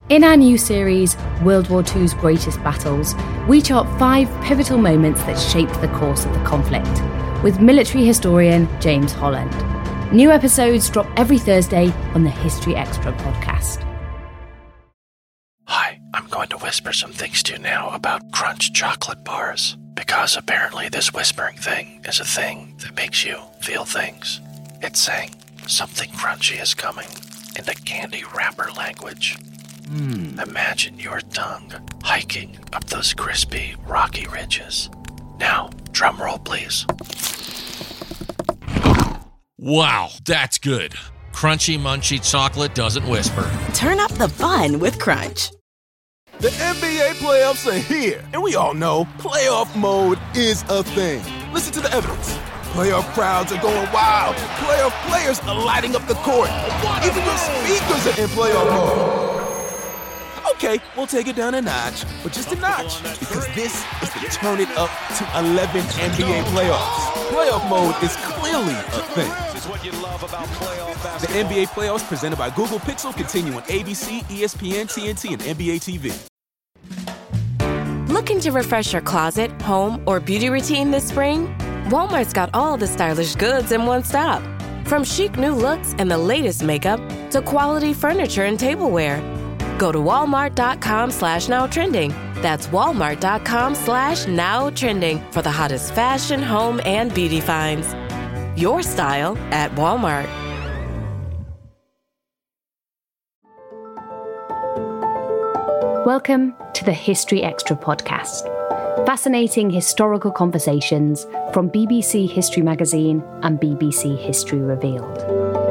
In our new series, World War II's Greatest Battles, we chart 5 pivotal moments that shaped the course of the conflict, with military historian James Holland. New episodes drop every Thursday on the History Extra podcast. Hi, I'm going to whisper some things to you now about Crunch chocolate bars, because apparently this whispering thing is a thing that makes you feel things. It's saying something crunchy is coming in the candy wrapper language. Imagine your tongue hiking up those crispy, rocky ridges. Now, drum roll, please. Wow, that's good. Crunchy, munchy chocolate doesn't whisper. Turn up the fun with Crunch. The NBA playoffs are here, and we all know playoff mode is a thing. Listen to the evidence. Playoff crowds are going wild. Playoff players are lighting up the court. Even your speakers are in playoff mode. Okay, we'll take it down a notch, but just a notch, because this is the Turn It Up to 11 NBA playoffs. Playoff mode is clearly a thing. The NBA playoffs presented by Google Pixel continue on ABC, ESPN, TNT, and NBA TV. Looking to refresh your closet, home, or beauty routine this spring? Walmart's got all the stylish goods in one stop. From chic new looks and the latest makeup to quality furniture and tableware. Go to walmart.com/nowtrending. That's walmart.com/nowtrending for the hottest fashion, home, and beauty finds. Your style at Walmart. Welcome to the History Extra podcast. Fascinating historical conversations from BBC History Magazine and BBC History Revealed.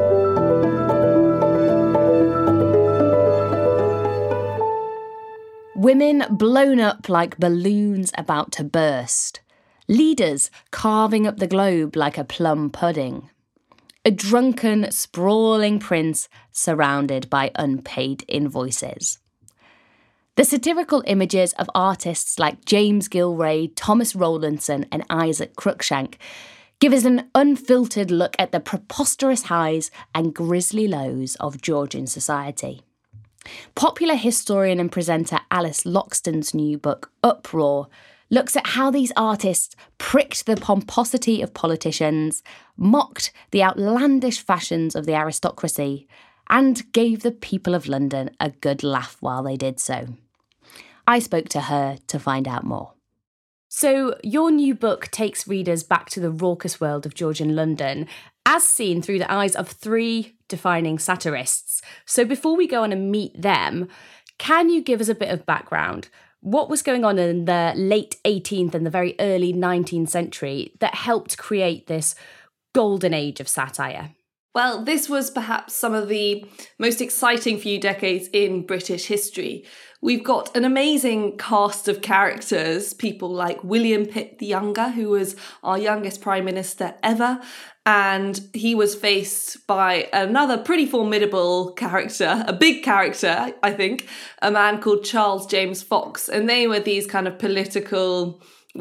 Women blown up like balloons about to burst. Leaders carving up the globe like a plum pudding. A drunken, sprawling prince surrounded by unpaid invoices. The satirical images of artists like James Gillray, Thomas Rowlandson and Isaac Cruikshank give us an unfiltered look at the preposterous highs and grisly lows of Georgian society. Popular historian and presenter Alice Loxton's new book, Uproar, looks at how these artists pricked the pomposity of politicians, mocked the outlandish fashions of the aristocracy, and gave the people of London a good laugh while they did so. I spoke to her to find out more. So, your new book takes readers back to the raucous world of Georgian London, as seen through the eyes of 3 defining satirists. So before we go on and meet them, can you give us a bit of background? What was going on in the late 18th and the very early 19th century that helped create this golden age of satire? Well, this was perhaps some of the most exciting few decades in British history. We've got an amazing cast of characters, people like William Pitt the Younger, who was our youngest Prime Minister ever, and he was faced by another pretty formidable character, a big character, I think, a man called Charles James Fox, and they were these kind of political,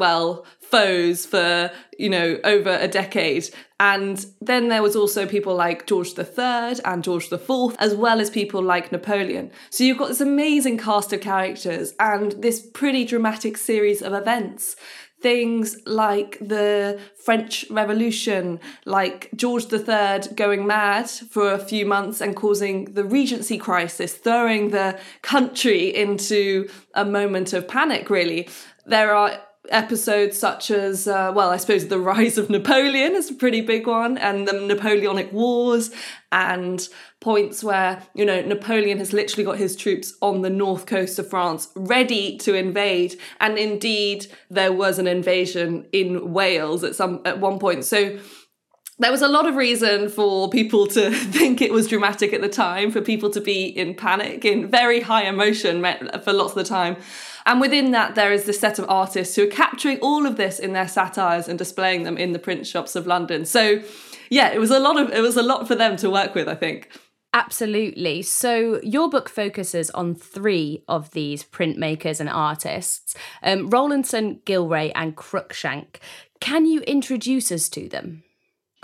foes for, over a decade. And then there was also people like George III and George IV, as well as people like Napoleon. So you've got this amazing cast of characters and this pretty dramatic series of events. Things like the French Revolution, like George III going mad for a few months and causing the Regency crisis, throwing the country into a moment of panic, really. There are episodes such as, I suppose the rise of Napoleon is a pretty big one, and the Napoleonic Wars, and points where, Napoleon has literally got his troops on the north coast of France ready to invade. And indeed, there was an invasion in Wales at one point. So there was a lot of reason for people to think it was dramatic at the time, for people to be in panic, in very high emotion for lots of the time. And within that, there is this set of artists who are capturing all of this in their satires and displaying them in the print shops of London. So, yeah, it was a lot for them to work with, I think. Absolutely. So your book focuses on 3 of these printmakers and artists, Rowlandson, Gillray and Cruikshank. Can you introduce us to them?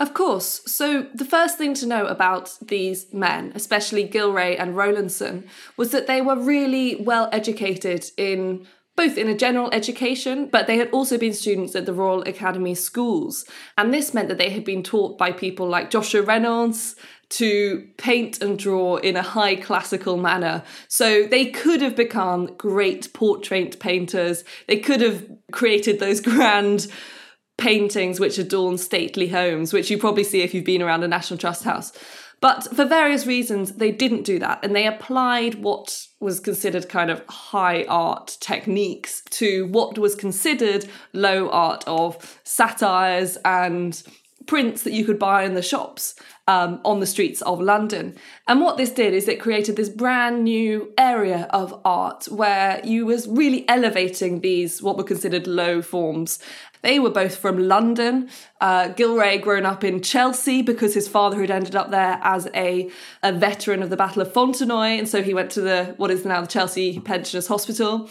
Of course. So the first thing to know about these men, especially Gillray and Rowlandson, was that they were really well educated in both in a general education, but they had also been students at the Royal Academy schools. And this meant that they had been taught by people like Joshua Reynolds to paint and draw in a high classical manner. So they could have become great portrait painters. They could have created those grand paintings which adorn stately homes, which you probably see if you've been around a National Trust house. But for various reasons, they didn't do that. And they applied what was considered kind of high art techniques to what was considered low art of satires and prints that you could buy in the shops on the streets of London. And what this did is it created this brand new area of art where you was really elevating these what were considered low forms. They were both from London. Gillray grown up in Chelsea because his father had ended up there as a veteran of the Battle of Fontenoy, and so he went to what is now the Chelsea Pensioners Hospital.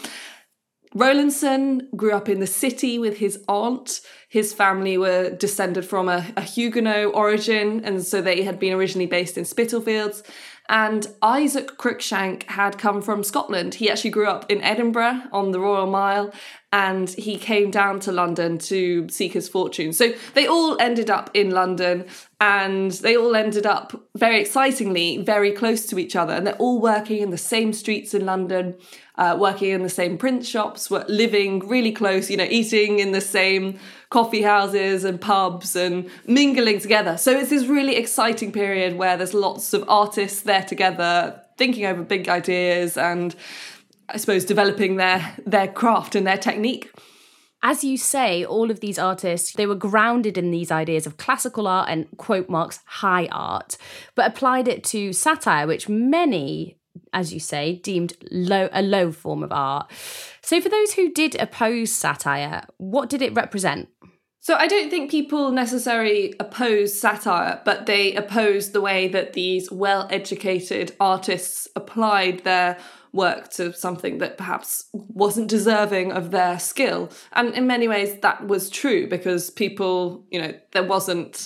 Rowlandson grew up in the city with his aunt. His family were descended from a Huguenot origin, and so they had been originally based in Spitalfields. And Isaac Cruikshank had come from Scotland. He actually grew up in Edinburgh on the Royal Mile, and he came down to London to seek his fortune. So they all ended up in London, and they all ended up, very excitingly, very close to each other. And they're all working in the same streets in London, working in the same print shops, living really close, eating in the same coffee houses and pubs and mingling together. So it's this really exciting period where there's lots of artists there together, thinking over big ideas and, I suppose, developing their craft and their technique. As you say, all of these artists, they were grounded in these ideas of classical art and, quote marks, high art, but applied it to satire, which many, as you say, deemed a low form of art. So for those who did oppose satire, what did it represent? So I don't think people necessarily oppose satire, but they oppose the way that these well-educated artists applied their work to something that perhaps wasn't deserving of their skill. And in many ways that was true because people, there wasn't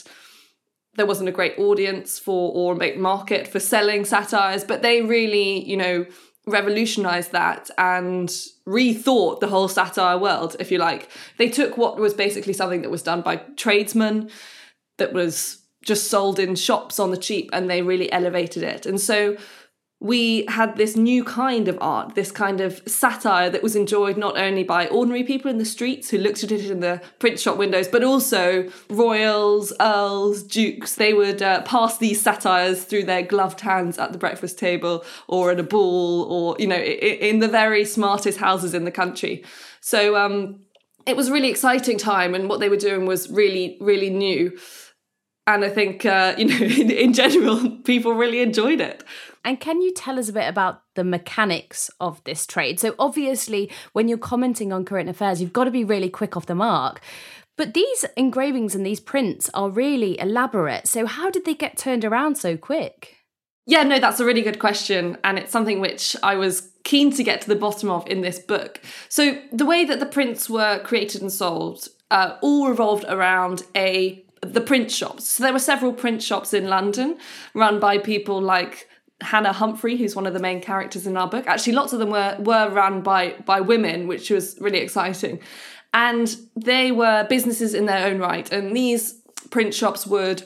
a great audience for or a market for selling satires, but they really, revolutionized that and rethought the whole satire world, if you like. They took what was basically something that was done by tradesmen, that was just sold in shops on the cheap, and they really elevated it. And so we had this new kind of art, this kind of satire that was enjoyed not only by ordinary people in the streets who looked at it in the print shop windows, but also royals, earls, dukes. They would pass these satires through their gloved hands at the breakfast table or at a ball or, in the very smartest houses in the country. So it was a really exciting time, and what they were doing was really, really new. And I think, in general, people really enjoyed it. And can you tell us a bit about the mechanics of this trade? So obviously, when you're commenting on current affairs, you've got to be really quick off the mark. But these engravings and these prints are really elaborate. So how did they get turned around so quick? Yeah, no, that's a really good question. And it's something which I was keen to get to the bottom of in this book. So the way that the prints were created and sold all revolved around the print shops. So there were several print shops in London run by people like Hannah Humphrey, who's one of the main characters in our book. Actually, lots of them were run by women, which was really exciting. And they were businesses in their own right. And these print shops would,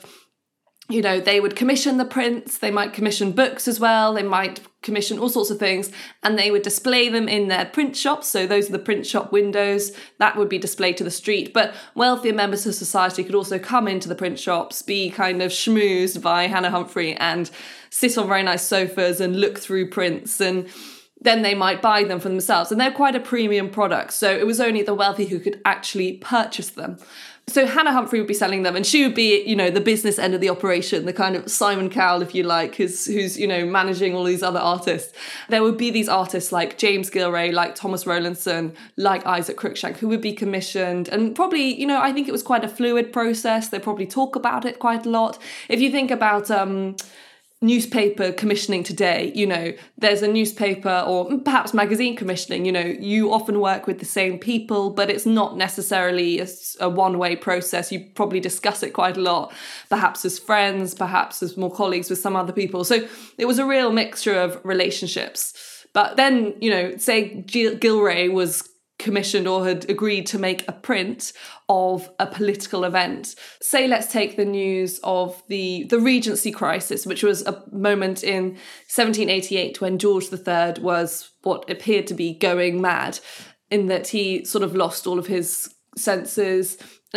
they would commission the prints, they might commission books as well, they might commission all sorts of things, and they would display them in their print shops. So those are the print shop windows that would be displayed to the street. But wealthier members of society could also come into the print shops, be kind of schmoozed by Hannah Humphrey and sit on very nice sofas and look through prints, and then they might buy them for themselves. And they're quite a premium product, so it was only the wealthy who could actually purchase them. So Hannah Humphrey would be selling them, and she would be, the business end of the operation, the kind of Simon Cowell, if you like, who's managing all these other artists. There would be these artists like James Gillray, like Thomas Rowlandson, like Isaac Cruikshank, who would be commissioned. And probably, I think it was quite a fluid process. They probably talk about it quite a lot. If you think about newspaper commissioning today, there's a newspaper or perhaps magazine commissioning, you often work with the same people, but it's not necessarily a one-way process. You probably discuss it quite a lot, perhaps as friends, perhaps as more colleagues with some other people. So it was a real mixture of relationships. But then, say Gillray was commissioned or had agreed to make a print of a political event. Say, let's take the news of the Regency crisis, which was a moment in 1788 when George III was what appeared to be going mad, in that he sort of lost all of his senses.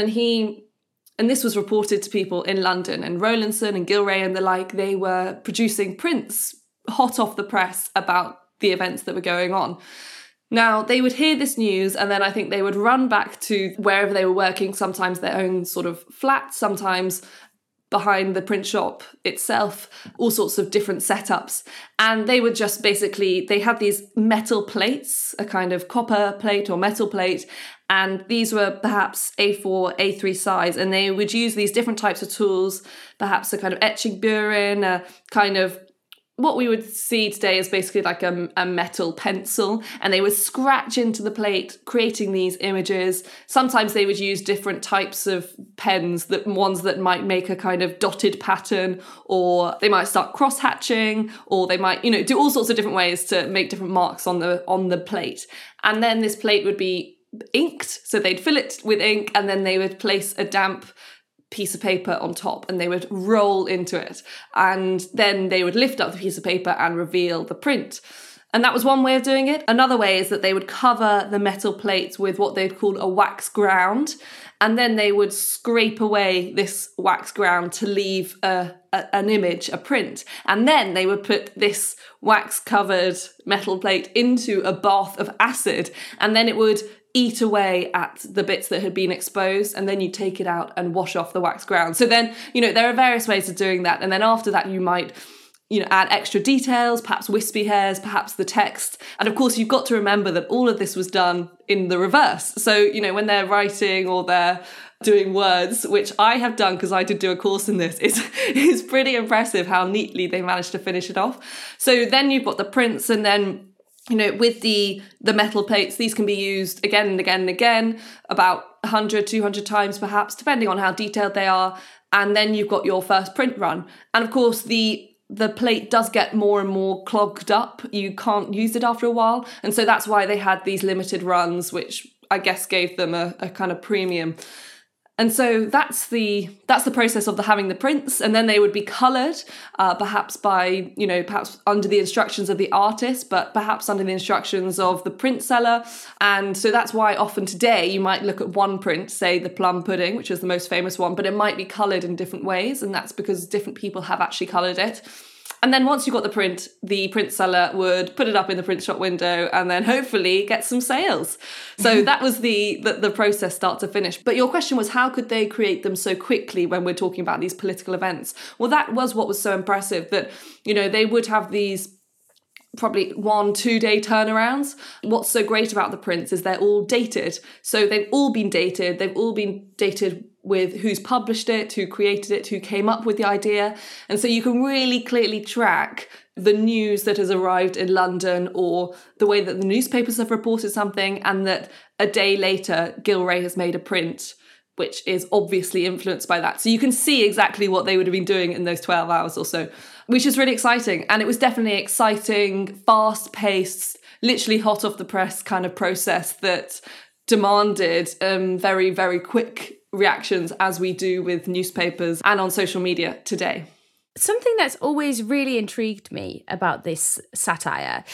And this was reported to people in London, and Rowlandson and Gillray and the like, they were producing prints hot off the press about the events that were going on. Now, they would hear this news, and then I think they would run back to wherever they were working, sometimes their own sort of flat, sometimes behind the print shop itself, all sorts of different setups. And they would just they had these metal plates, a kind of copper plate or metal plate, and these were perhaps A4, A3 size, and they would use these different types of tools, perhaps a kind of etching burin, a kind of what we would see today is basically like a metal pencil, and they would scratch into the plate, creating these images. Sometimes they would use different types of pens, ones that might make a kind of dotted pattern, or they might start cross-hatching, or they might, do all sorts of different ways to make different marks on the plate. And then this plate would be inked, so they'd fill it with ink, and then they would place a damp piece of paper on top, and they would roll into it, and then they would lift up the piece of paper and reveal the print. And that was one way of doing it. Another way is that they would cover the metal plates with what they'd call a wax ground, and then they would scrape away this wax ground to leave an image, a print, and then they would put this wax covered metal plate into a bath of acid, and then it would eat away at the bits that had been exposed, and then you take it out and wash off the wax ground. So then, there are various ways of doing that. And then after that, you might, add extra details, perhaps wispy hairs, perhaps the text. And of course, you've got to remember that all of this was done in the reverse. So, when they're writing or they're doing words, which I have done because I did do a course in this, it's pretty impressive how neatly they managed to finish it off. So then you've got the prints, and then with the metal plates, these can be used again and again and again, about 100, 200 times perhaps, depending on how detailed they are. And then you've got your first print run. And of course, the plate does get more and more clogged up. You can't use it after a while. And so that's why they had these limited runs, which I guess gave them a kind of premium. And so that's the process of having the prints, and then they would be coloured, perhaps by, perhaps under the instructions of the artist, but perhaps under the instructions of the print seller. And so that's why often today you might look at one print, say the plum pudding, which is the most famous one, but it might be coloured in different ways, and that's because different people have actually coloured it. And then once you got the print seller would put it up in the print shop window and then hopefully get some sales. So that was the process start to finish. But your question was, how could they create them so quickly when we're talking about these political events? Well, that was what was so impressive, that, they would have these probably 1-2 day turnarounds. What's so great about the prints is they're all dated. So they've all been dated. They've all been dated with who's published it, who created it, who came up with the idea. And so you can really clearly track the news that has arrived in London, or the way that the newspapers have reported something, and that a day later, Gillray has made a print, which is obviously influenced by that. So you can see exactly what they would have been doing in those 12 hours or so, which is really exciting. And it was definitely exciting, fast-paced, literally hot off the press kind of process that demanded very, very quick reactions, as we do with newspapers and on social media today. Something that's always really intrigued me about this satire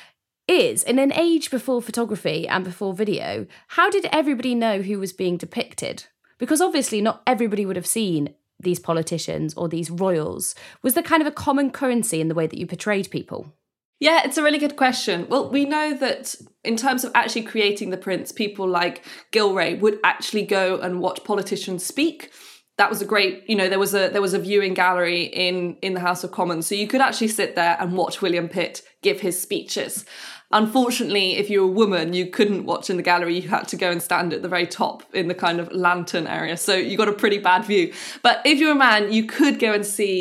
is, in an age before photography and before video, how did everybody know who was being depicted? Because obviously not everybody would have seen these politicians or these royals. Was there kind of a common currency in the way that you portrayed people? Yeah, it's a really good question. Well, we know that in terms of actually creating the prints, people like Gillray would actually go and watch politicians speak. That was a great, there was a viewing gallery in the House of Commons, so you could actually sit there and watch William Pitt give his speeches. Unfortunately, if you were a woman, you couldn't watch in the gallery. You had to go and stand at the very top in the kind of lantern area, so you got a pretty bad view. But if you're a man, you could go and see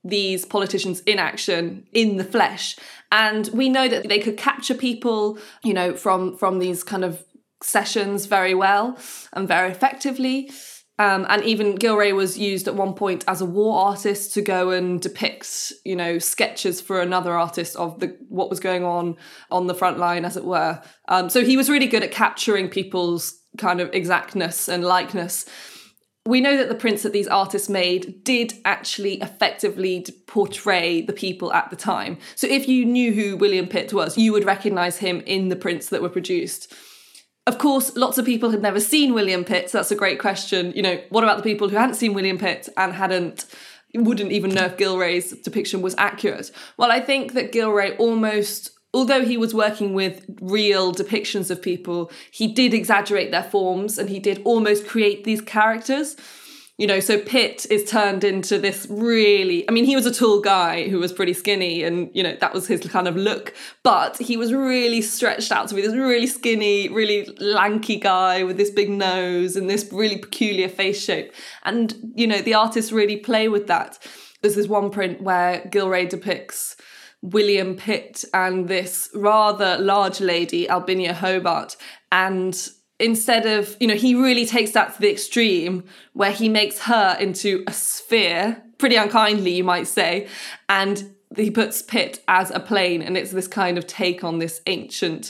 these politicians in action in the flesh. And we know that they could capture people, from these kind of sessions very well and very effectively. And even Gillray was used at one point as a war artist to go and depict, sketches for another artist of what was going on the front line, as it were. So he was really good at capturing people's kind of exactness and likeness. We know that the prints that these artists made did actually effectively portray the people at the time. So if you knew who William Pitt was, you would recognise him in the prints that were produced. Of course, lots of people had never seen William Pitt, so that's a great question. What about the people who hadn't seen William Pitt and wouldn't even know if Gillray's depiction was accurate? Well, I think that Gillray although he was working with real depictions of people, he did exaggerate their forms and he did almost create these characters. So Pitt is turned into this really, he was a tall guy who was pretty skinny and, that was his kind of look, but he was really stretched out to be this really skinny, really lanky guy with this big nose and this really peculiar face shape. And, the artists really play with that. There's this one print where Gillray depicts William Pitt and this rather large lady, Albinia Hobart, and instead of, he really takes that to the extreme where he makes her into a sphere, pretty unkindly, you might say, and he puts Pitt as a plane, and it's this kind of take on this ancient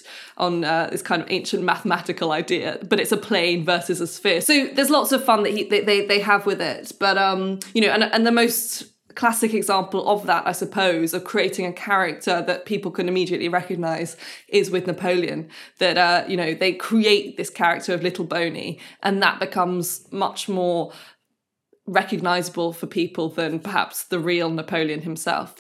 mathematical idea, but it's a plane versus a sphere. So there's lots of fun that they have with it, but and the most classic example of that, I suppose, of creating a character that people can immediately recognise is with Napoleon. That, they create this character of Little Boney, and that becomes much more recognisable for people than perhaps the real Napoleon himself.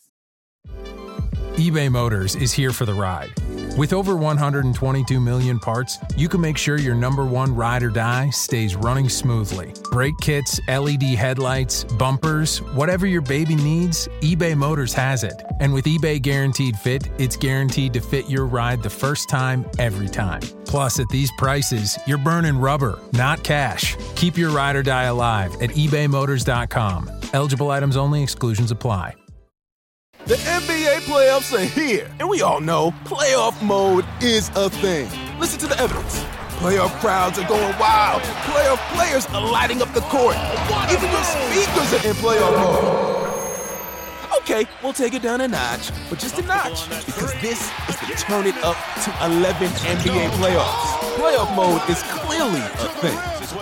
eBay Motors is here for the ride. With over 122 million parts, you can make sure your number one ride or die stays running smoothly. Brake kits, LED headlights, bumpers, whatever your baby needs, eBay Motors has it. And with eBay Guaranteed Fit, it's guaranteed to fit your ride the first time, every time. Plus, at these prices, you're burning rubber, not cash. Keep your ride or die alive at ebaymotors.com. Eligible items only. Exclusions apply. The NBA playoffs are here, and we all know playoff mode is a thing. Listen to the evidence. Playoff crowds are going wild. Playoff players are lighting up the court. Even your speakers are in playoff mode. Okay, we'll take it down a notch, but just a notch, because this is the Turn It Up to 11 NBA playoffs. Playoff mode is clearly a thing.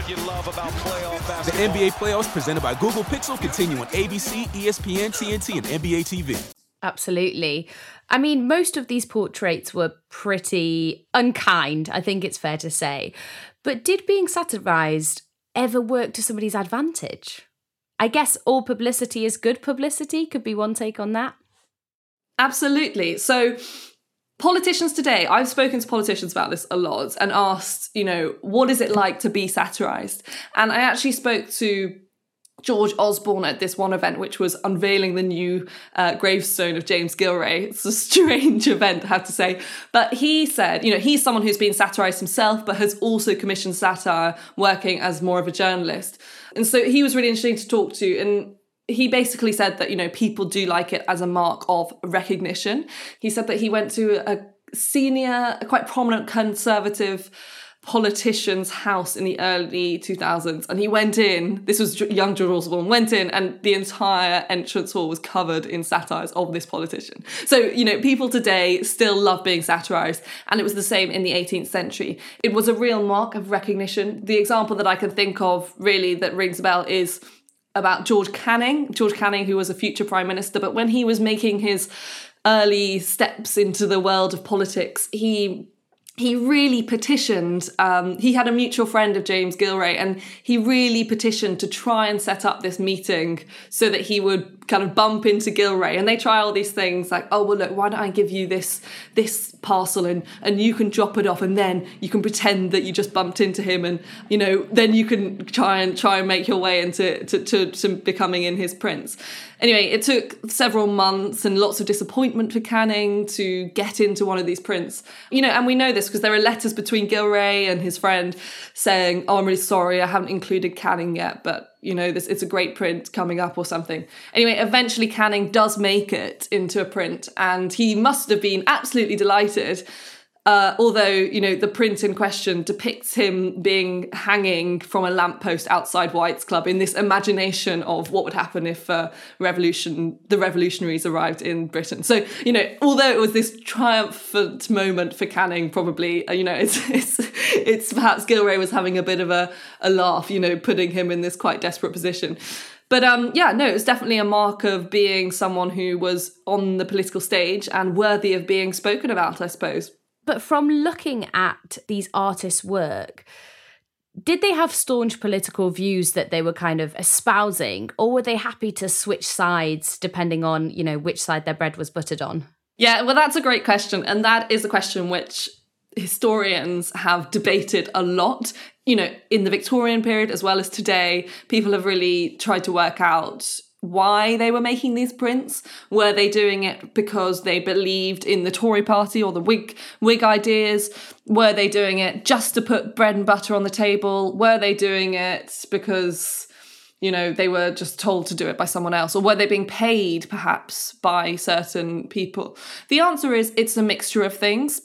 The NBA playoffs presented by Google Pixel continue on ABC, ESPN, TNT, and NBA TV. Absolutely. Most of these portraits were pretty unkind, I think it's fair to say. But did being satirised ever work to somebody's advantage? I guess all publicity is good publicity, could be one take on that. Absolutely. So politicians today, I've spoken to politicians about this a lot and asked, what is it like to be satirised? And I actually spoke to George Osborne at this one event, which was unveiling the new gravestone of James Gillray. It's a strange event, I have to say. But he said, he's someone who's been satirised himself, but has also commissioned satire, working as more of a journalist. And so he was really interesting to talk to. And he basically said that, people do like it as a mark of recognition. He said that he went to a quite prominent conservative politician's house in the early 2000s, and he went in, this was young George Osborne, went in and the entire entrance hall was covered in satires of this politician. So, people today still love being satirised, and it was the same in the 18th century. It was a real mark of recognition. The example that I can think of really that rings a bell is about George Canning, who was a future Prime Minister, but when he was making his early steps into the world of politics, he really petitioned, he had a mutual friend of James Gillray, and he really petitioned to try and set up this meeting so that he would kind of bump into Gillray. And they try all these things like, oh, well, look, why don't I give you this parcel and you can drop it off and then you can pretend that you just bumped into him and, then you can try and make your way into to becoming in his prints. Anyway, it took several months and lots of disappointment for Canning to get into one of these prints. And we know this because there are letters between Gilray and his friend saying, "Oh, I'm really sorry, I haven't included Canning yet, but it's a great print coming up," or something. Anyway, eventually Canning does make it into a print, and he must have been absolutely delighted. Although, the print in question depicts him being hanging from a lamppost outside White's Club in this imagination of what would happen if the revolutionaries arrived in Britain. So, although it was this triumphant moment for Canning, probably, it's perhaps Gilray was having a bit of a laugh, putting him in this quite desperate position. But it was definitely a mark of being someone who was on the political stage and worthy of being spoken about, I suppose. But from looking at these artists' work, did they have staunch political views that they were kind of espousing, or were they happy to switch sides depending on, which side their bread was buttered on? Yeah, well, that's a great question. And that is a question which historians have debated a lot. In the Victorian period as well as today, people have really tried to work out why they were making these prints. Were they doing it because they believed in the Tory party or the Whig ideas? Were they doing it just to put bread and butter on the table? Were they doing it because, they were just told to do it by someone else? Or were they being paid perhaps by certain people? The answer is it's a mixture of things.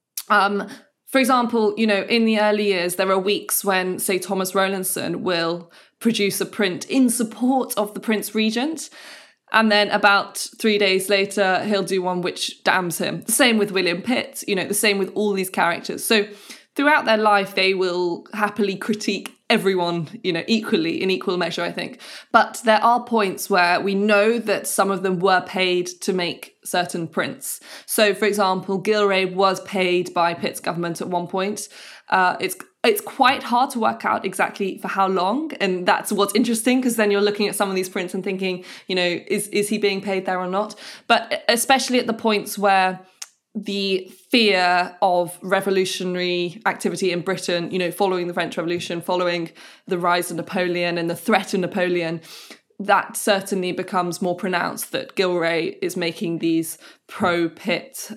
For example, in the early years, there are weeks when, say, Thomas Rowlandson will produce a print in support of the Prince Regent. And then about 3 days later, he'll do one which damns him. The same with William Pitt, the same with all these characters. So throughout their life, they will happily critique everyone, equally, in equal measure, I think. But there are points where we know that some of them were paid to make certain prints. So, for example, Gilray was paid by Pitt's government at one point. It's quite hard to work out exactly for how long, and that's what's interesting, because then you're looking at some of these prints and thinking, is he being paid there or not? But especially at the points where the fear of revolutionary activity in Britain, following the French Revolution, following the rise of Napoleon and the threat of Napoleon, that certainly becomes more pronounced, that Gilray is making these pro-Pitt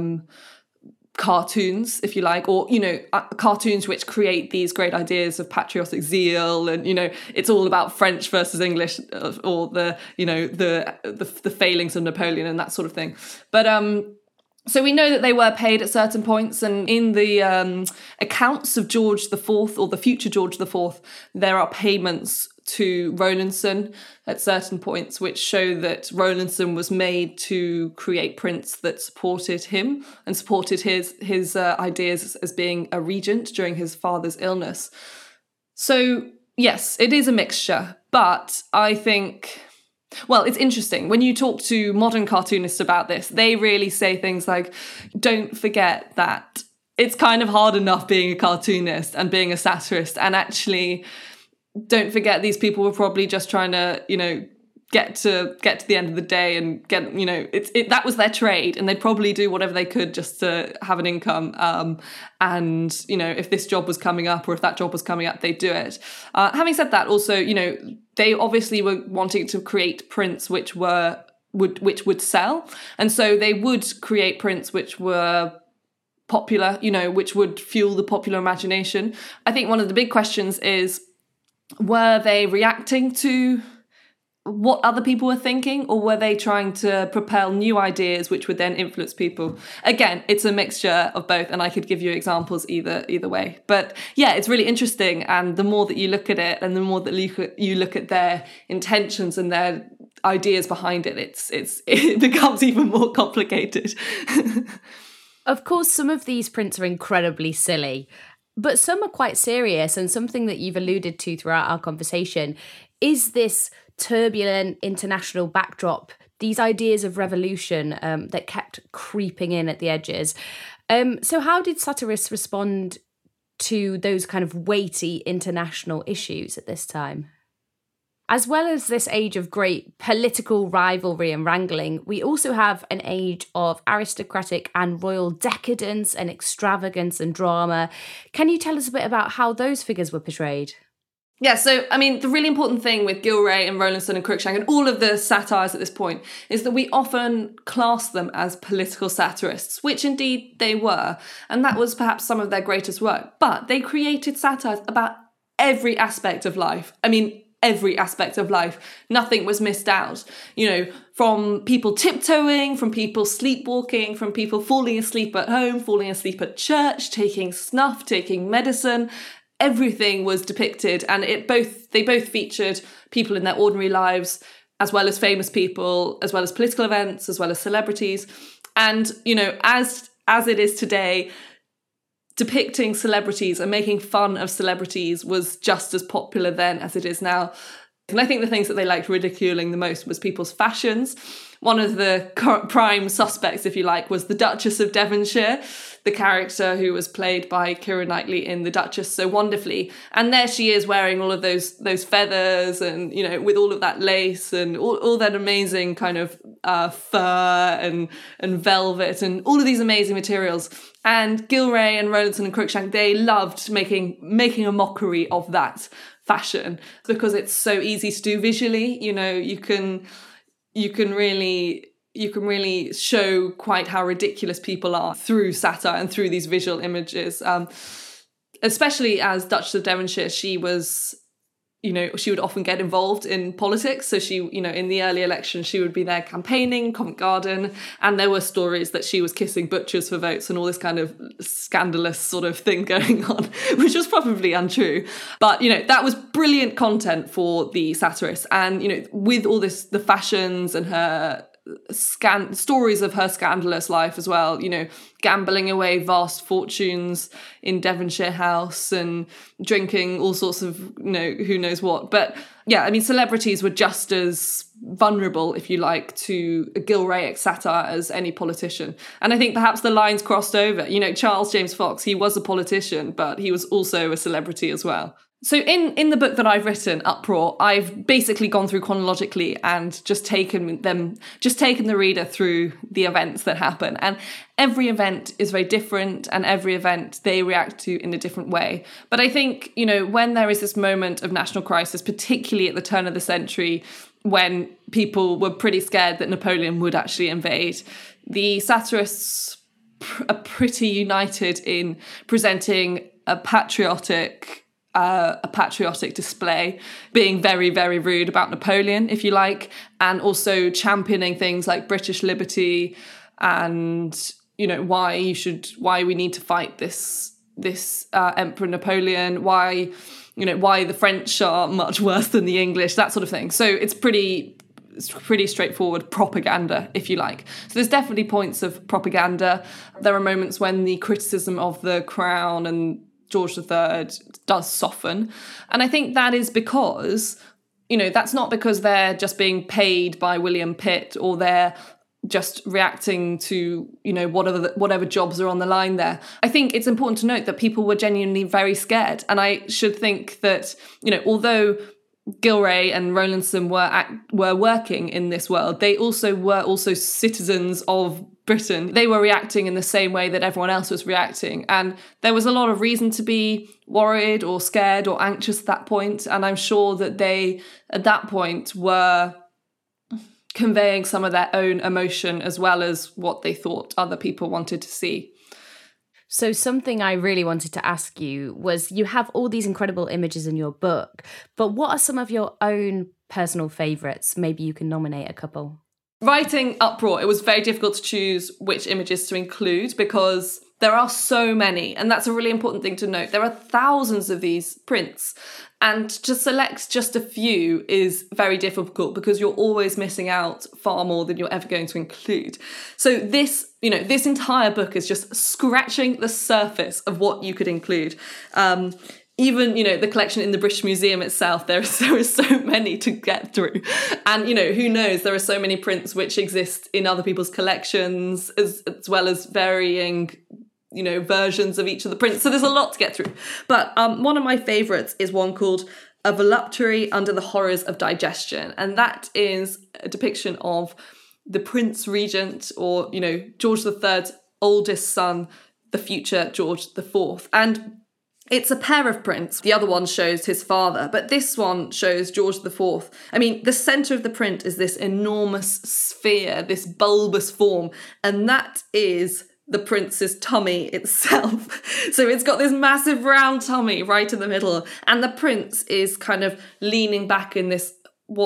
cartoons, if you like, or, cartoons which create these great ideas of patriotic zeal, and, it's all about French versus English, or the failings of Napoleon and that sort of thing. But so we know that they were paid at certain points, and in the accounts of George IV, or the future George IV, there are payments to Rowlandson at certain points, which show that Rowlandson was made to create prints that supported him and supported his ideas as being a regent during his father's illness. So yes, it is a mixture, but I think, well, it's interesting. When you talk to modern cartoonists about this, they really say things like, don't forget that it's kind of hard enough being a cartoonist and being a satirist, and actually don't forget these people were probably just trying to, get to the end of the day and get, that was their trade, and they'd probably do whatever they could just to have an income. And, if this job was coming up or if that job was coming up, they'd do it. Having said that, also, they obviously were wanting to create prints which would sell. And so they would create prints which were popular, which would fuel the popular imagination. I think one of the big questions is, were they reacting to what other people were thinking, or were they trying to propel new ideas which would then influence people? Again, it's a mixture of both, and I could give you examples either way. But yeah, it's really interesting, and the more that you look at it, and the more that you look at their intentions and their ideas behind it, it becomes even more complicated. Of course, some of these prints are incredibly silly, but some are quite serious, and something that you've alluded to throughout our conversation is this turbulent international backdrop, these ideas of revolution that kept creeping in at the edges. So how did satirists respond to those kind of weighty international issues at this time? As well as this age of great political rivalry and wrangling, we also have an age of aristocratic and royal decadence and extravagance and drama. Can you tell us a bit about how those figures were portrayed? Yeah, so, I mean, the really important thing with Gilray and Rowlandson and Cruikshank and all of the satires at this point is that we often class them as political satirists, which indeed they were. And that was perhaps some of their greatest work. But they created satires about every aspect of life. I mean, every aspect of life. Nothing was missed out. You know, from people tiptoeing, from people sleepwalking, from people falling asleep at home, falling asleep at church, taking snuff, taking medicine. Everything was depicted, and they both featured people in their ordinary lives, as well as famous people, as well as political events, as well as celebrities. And, you know, as it is today, depicting celebrities and making fun of celebrities was just as popular then as it is now. And I think the things that they liked ridiculing the most was people's fashions. One of the prime suspects, if you like, was the Duchess of Devonshire, the character who was played by Keira Knightley in The Duchess so wonderfully. And there she is wearing all of those feathers and, you know, with all of that lace and all that amazing kind of fur and velvet and all of these amazing materials. And Gilray and Rowlandson and Cruikshank, they loved making a mockery of that fashion because it's so easy to do visually. You know, you can really show quite how ridiculous people are through satire and through these visual images. Especially as Duchess of Devonshire, she would often get involved in politics. So she, you know, in the early elections, she would be there campaigning, Covent Garden, and there were stories that she was kissing butchers for votes and all this kind of scandalous sort of thing going on, which was probably untrue. But, you know, that was brilliant content for the satirists. And, you know, with all this, the fashions and her stories of her scandalous life as well, you know, gambling away vast fortunes in Devonshire House and drinking all sorts of, you know, who knows what. But yeah, I mean, celebrities were just as vulnerable, if you like, to a Gilrayic satire as any politician. And I think perhaps the lines crossed over. You know, Charles James Fox, he was a politician, but he was also a celebrity as well. So in the book that I've written, Uproar, I've basically gone through chronologically and just taken the reader through the events that happen. And every event is very different, and every event they react to in a different way. But I think, you know, when there is this moment of national crisis, particularly at the turn of the century, when people were pretty scared that Napoleon would actually invade, the satirists are pretty united in presenting a patriotic display, being very, very rude about Napoleon, if you like, and also championing things like British liberty and, you know, why we need to fight this Emperor Napoleon, why the French are much worse than the English, that sort of thing. So it's pretty straightforward propaganda, if you like. So there's definitely points of propaganda. There are moments when the criticism of the crown and George III does soften. And I think that is because, you know, that's not because they're just being paid by William Pitt or they're just reacting to, you know, whatever jobs are on the line there. I think it's important to note that people were genuinely very scared. And I should think that, you know, although Gilray and Rowlandson were working in this world, they were citizens of Britain. They were reacting in the same way that everyone else was reacting. And there was a lot of reason to be worried or scared or anxious at that point. And I'm sure that they, at that point, were conveying some of their own emotion as well as what they thought other people wanted to see. So something I really wanted to ask you was, you have all these incredible images in your book, but what are some of your own personal favourites? Maybe you can nominate a couple. Writing Uproar, it was very difficult to choose which images to include because there are so many, and that's a really important thing to note. There are thousands of these prints, and to select just a few is very difficult because you're always missing out far more than you're ever going to include. So this entire book is just scratching the surface of what you could include. Even, you know, the collection in the British Museum itself, there are so many to get through. And, you know, who knows, there are so many prints which exist in other people's collections as well as varying, you know, versions of each of the prints. So there's a lot to get through. But one of my favourites is one called A Voluptuary Under the Horrors of Digestion. And that is a depiction of the Prince Regent, or, you know, George III's oldest son, the future George IV. And It's a pair of prints. The other one shows his father, but this one shows George IV. I mean, the centre of the print is this enormous sphere, this bulbous form, and that is the prince's tummy itself. So it's got this massive round tummy right in the middle, and the prince is kind of leaning back in this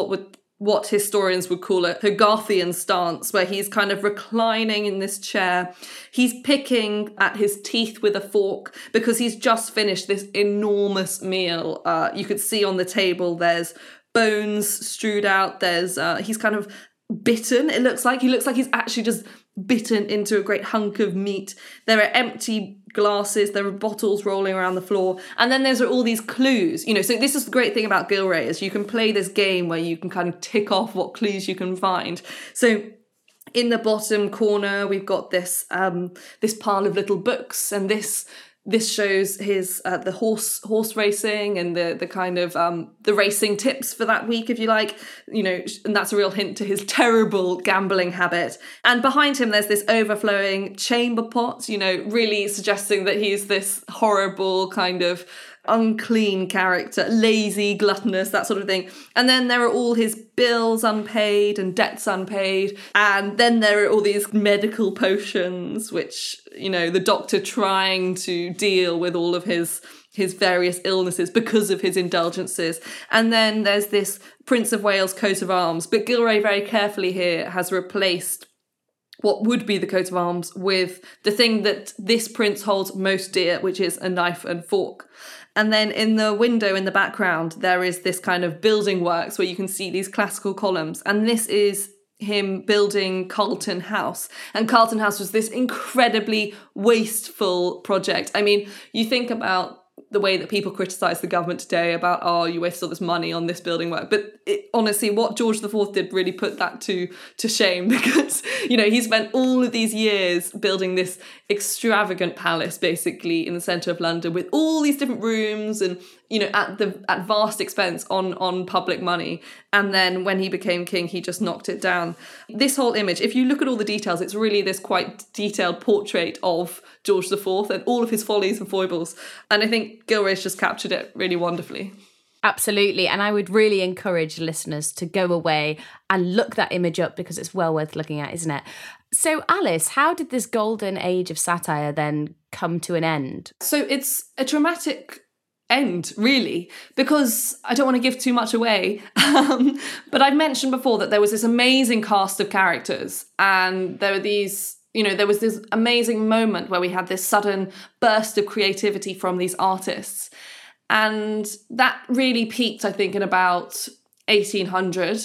what historians would call a Hogarthian stance, where he's kind of reclining in this chair. He's picking at his teeth with a fork because he's just finished this enormous meal. You could see on the table there's bones strewed out. There's he's kind of bitten. He looks like he's actually just bitten into a great hunk of meat. There are empty glasses, there are bottles rolling around the floor, and then there's all these clues. So this is the great thing about Gillray, is you can play this game where you can kind of tick off what clues you can find. So in the bottom corner, we've got this pile of little books, and this shows his the horse racing and the kind of the racing tips for that week, if you like, and that's a real hint to his terrible gambling habit. And behind him, there's this overflowing chamber pot, really suggesting that he's this horrible kind of unclean character, lazy, gluttonous, that sort of thing. And then there are all his bills unpaid and debts unpaid. And then there are all these medical potions, which, the doctor trying to deal with all of his various illnesses because of his indulgences. And then there's this Prince of Wales coat of arms. But Gillray very carefully here has replaced what would be the coat of arms with the thing that this prince holds most dear, which is a knife and fork. And then in the window in the background, there is this kind of building works where you can see these classical columns. And this is him building Carlton House. And Carlton House was this incredibly wasteful project. I mean, you think about the way that people criticise the government today about, you wasted all this money on this building work. But honestly, what George IV did really put that to shame, because, he spent all of these years building this extravagant palace, basically, in the centre of London with all these different rooms and, at vast expense on public money. And then when he became king, he just knocked it down. This whole image, if you look at all the details, it's really this quite detailed portrait of George IV and all of his follies and foibles. And I think Gilray's just captured it really wonderfully. Absolutely. And I would really encourage listeners to go away and look that image up, because it's well worth looking at, isn't it? So, Alice, how did this golden age of satire then come to an end? So it's a dramatic end, really, because I don't want to give too much away. But I've mentioned before that there was this amazing cast of characters, and there were these, there was this amazing moment where we had this sudden burst of creativity from these artists. And that really peaked, I think, in about 1800.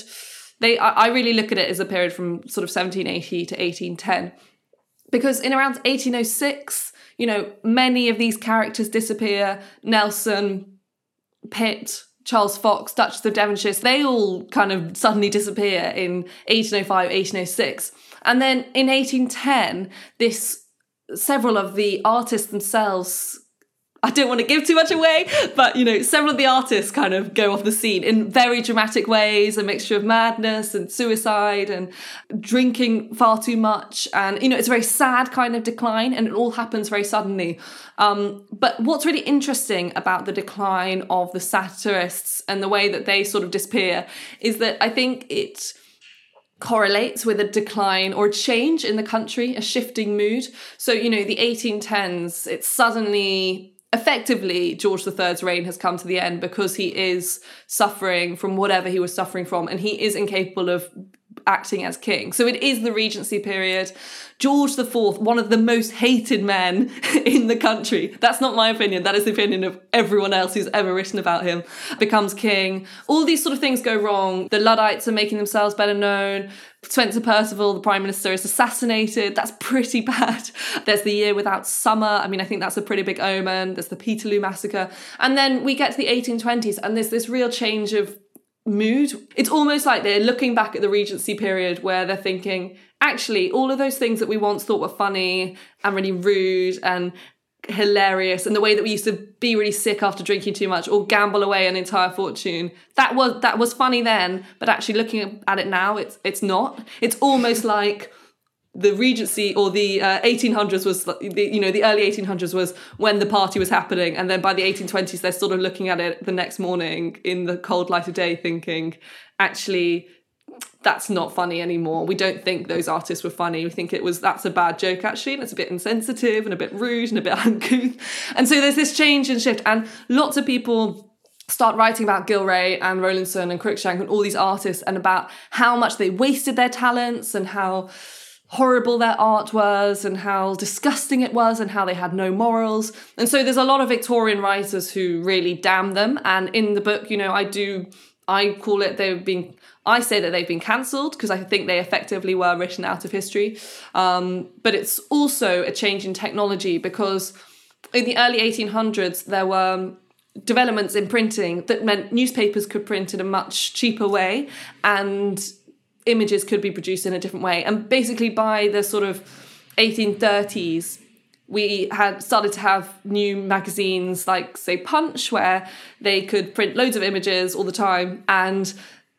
I really look at it as a period from sort of 1780 to 1810. Because in around 1806, many of these characters disappear. Nelson, Pitt, Charles Fox, Duchess of Devonshire, they all kind of suddenly disappear in 1805, 1806. And then in 1810, several of the artists themselves, I don't want to give too much away, but, several of the artists kind of go off the scene in very dramatic ways, a mixture of madness and suicide and drinking far too much. And, it's a very sad kind of decline, and it all happens very suddenly. But what's really interesting about the decline of the satirists and the way that they sort of disappear is that I think it correlates with a decline or a change in the country, a shifting mood. So, the 1810s, it's suddenly, effectively, George III's reign has come to the end because he is suffering from whatever he was suffering from, and he is incapable of acting as king. So it is the Regency period. George IV, one of the most hated men in the country, that's not my opinion, that is the opinion of everyone else who's ever written about him, becomes king. All these sort of things go wrong. The Luddites are making themselves better known. Spencer Perceval, the Prime Minister, is assassinated. That's pretty bad. There's the year without summer. I mean, I think that's a pretty big omen. There's the Peterloo Massacre. And then we get to the 1820s, and there's this real change of mood. It's almost like they're looking back at the Regency period where they're thinking, actually, all of those things that we once thought were funny and really rude and hilarious, and the way that we used to be really sick after drinking too much or gamble away an entire fortune, that was funny then, but actually looking at it now, it's not. It's almost like the Regency or the 1800s was, the early 1800s was when the party was happening. And then by the 1820s, they're sort of looking at it the next morning in the cold light of day thinking, actually, that's not funny anymore. We don't think those artists were funny. We think that's a bad joke, actually. And it's a bit insensitive and a bit rude and a bit uncouth. And so there's this change and shift. And lots of people start writing about Gillray and Rowlandson and Cruikshank and all these artists and about how much they wasted their talents and how horrible their art was and how disgusting it was and how they had no morals. And so there's a lot of Victorian writers who really damn them. And in the book, I say that they've been cancelled because I think they effectively were written out of history. But it's also a change in technology because in the early 1800s, there were developments in printing that meant newspapers could print in a much cheaper way and images could be produced in a different way. And basically by the sort of 1830s, we had started to have new magazines like, say, Punch, where they could print loads of images all the time. And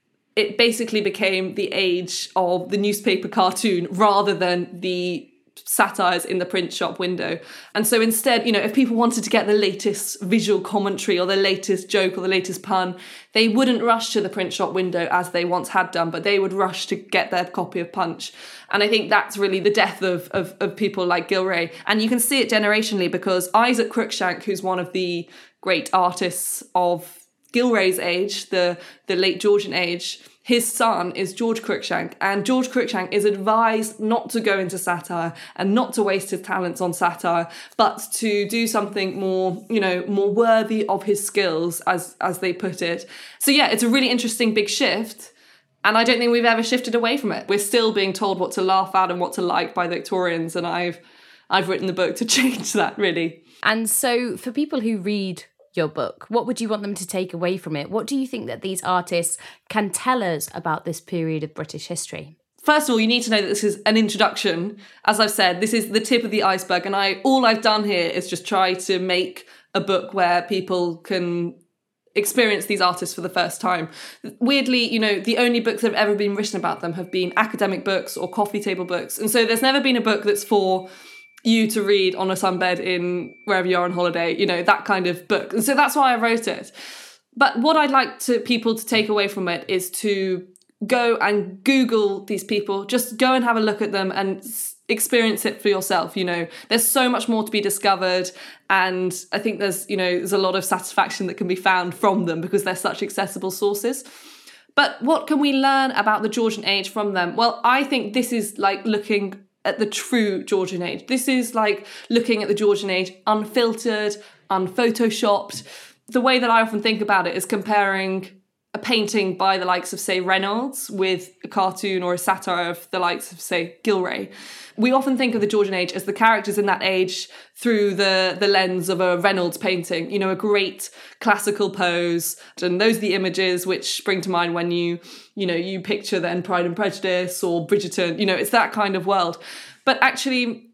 it basically became the age of the newspaper cartoon rather than the satires in the print shop window. And so instead, if people wanted to get the latest visual commentary or the latest joke or the latest pun, they wouldn't rush to the print shop window as they once had done, but they would rush to get their copy of Punch. And I think that's really the death of people like Gillray. And you can see it generationally because Isaac Cruikshank, who's one of the great artists of Gillray's age, the late Georgian age, his son is George Cruikshank, and George Cruikshank is advised not to go into satire and not to waste his talents on satire, but to do something more, more worthy of his skills, as they put it. So yeah, it's a really interesting big shift, and I don't think we've ever shifted away from it. We're still being told what to laugh at and what to like by the Victorians, and I've written the book to change that, really. And so for people who read your book, what would you want them to take away from it? What do you think that these artists can tell us about this period of British history? First of all, you need to know that this is an introduction. As I've said, this is the tip of the iceberg, and all I've done here is just try to make a book where people can experience these artists for the first time. Weirdly, the only books that have ever been written about them have been academic books or coffee table books, and so there's never been a book that's for you to read on a sunbed in wherever you are on holiday, that kind of book. And so that's why I wrote it. But what I'd like people to take away from it is to go and Google these people, just go and have a look at them and experience it for yourself. There's so much more to be discovered. And I think there's a lot of satisfaction that can be found from them because they're such accessible sources. But what can we learn about the Georgian age from them? Well, I think this is like looking at the true Georgian age. This is like looking at the Georgian age unfiltered, unphotoshopped. The way that I often think about it is comparing a painting by the likes of, say, Reynolds with a cartoon or a satire of the likes of, say, Gillray. We often think of the Georgian age as the characters in that age through the lens of a Reynolds painting, a great classical pose. And those are the images which spring to mind when you picture then Pride and Prejudice or Bridgerton. It's that kind of world. But actually,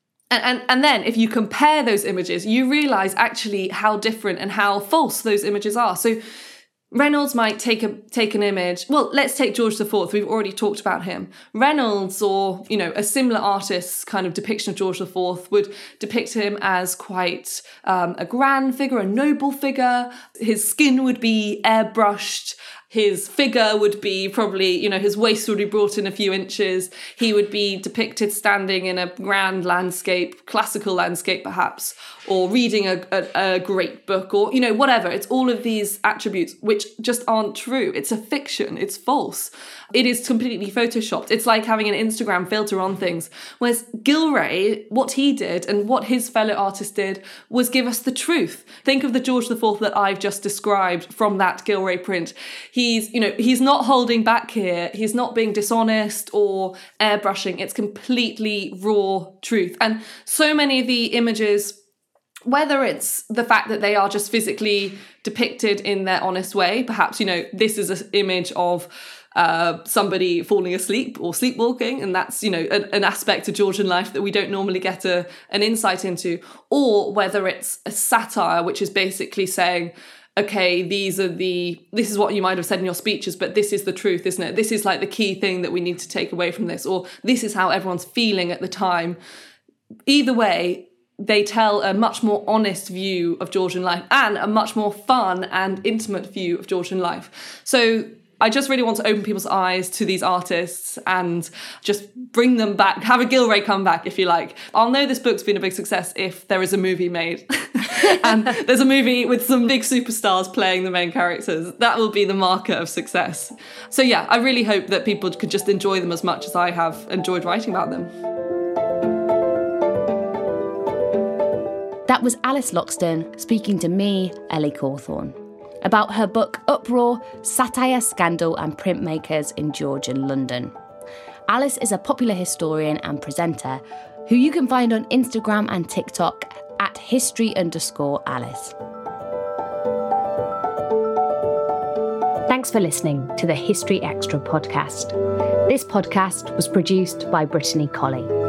and then if you compare those images, you realise actually how different and how false those images are. So Reynolds might take an image. Well, let's take George IV. We've already talked about him. Reynolds or, a similar artist's kind of depiction of George IV would depict him as quite a grand figure, a noble figure. His skin would be airbrushed. His figure would be probably, his waist would be brought in a few inches. He would be depicted standing in a grand landscape, classical landscape perhaps, or reading a great book or, whatever. It's all of these attributes which just aren't true. It's a fiction. It's false. It is completely photoshopped. It's like having an Instagram filter on things. Whereas Gillray, what he did and what his fellow artists did was give us the truth. Think of the George IV that I've just described from that Gillray print. He's not holding back here. He's not being dishonest or airbrushing. It's completely raw truth. And so many of the images, whether it's the fact that they are just physically depicted in their honest way, perhaps, this is an image of somebody falling asleep or sleepwalking, and that's, an aspect of Georgian life that we don't normally get an insight into, or whether it's a satire, which is basically saying, okay, this is what you might have said in your speeches, but this is the truth, isn't it? This is like the key thing that we need to take away from this, or this is how everyone's feeling at the time. Either way, they tell a much more honest view of Georgian life and a much more fun and intimate view of Georgian life. So I just really want to open people's eyes to these artists and just bring them back, have a Gilray come back, if you like. I'll know this book's been a big success if there is a movie made. And there's a movie with some big superstars playing the main characters. That will be the marker of success. So yeah, I really hope that people could just enjoy them as much as I have enjoyed writing about them. That was Alice Loxton speaking to me, Ellie Cawthorne, about her book Uproar, Satire, Scandal and Printmakers in Georgian London. Alice is a popular historian and presenter who you can find on Instagram and TikTok at history_Alice. Thanks for listening to the History Extra podcast. This podcast was produced by Brittany Colley.